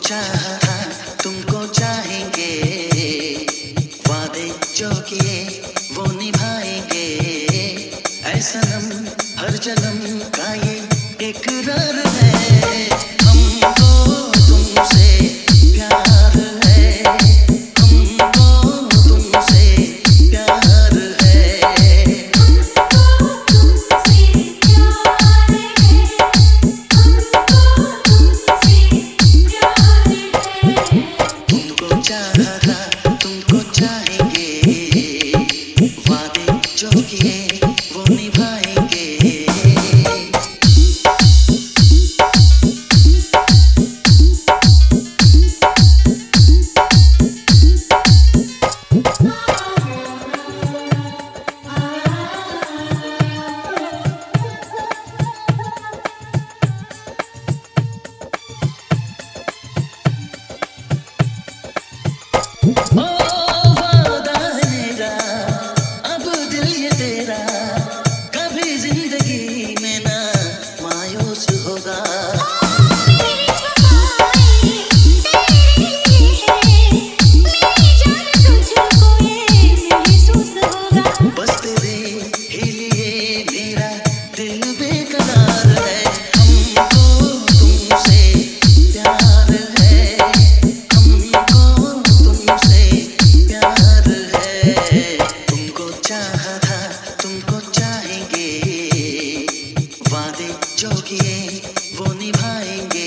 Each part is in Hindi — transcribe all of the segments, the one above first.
चाहा था तुमको चाहेंगे, वादे जो किए वो निभाएंगे। ऐ सनम हर जन्म का ये इकरार है, हमको तुमसे प्यार है, हमको तुमसे प्यार है। तुमको चाहा था तुमको चाहेंगे, वादे जो किए वो निभाएंगे। तुमको चाहेंगे, वादे जो किए वो निभाएंगे।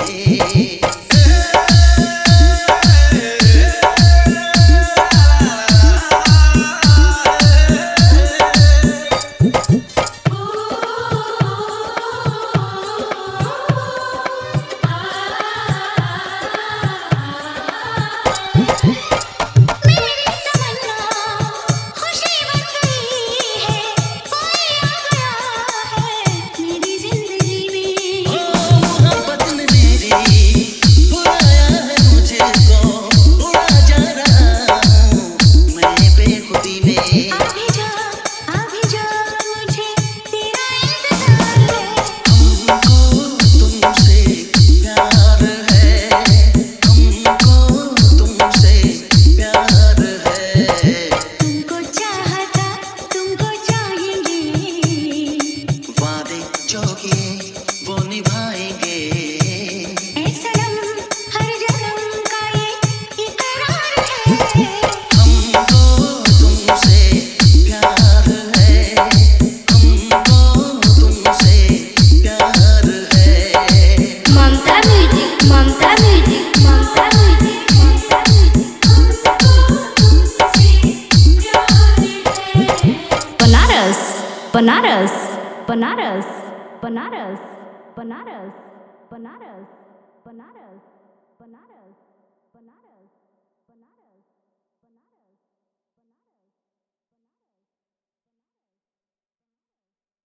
वो निभाएंगे। ऐसा हर जन्म का ये इकरार है, हमको तुमसे प्यार है, हमको तुमसे प्यार है। Mamta music, Mamta music, Mamta music, Mamta music. Banaras Banaras Banaras Banaras Banaras Banaras Banaras Banaras.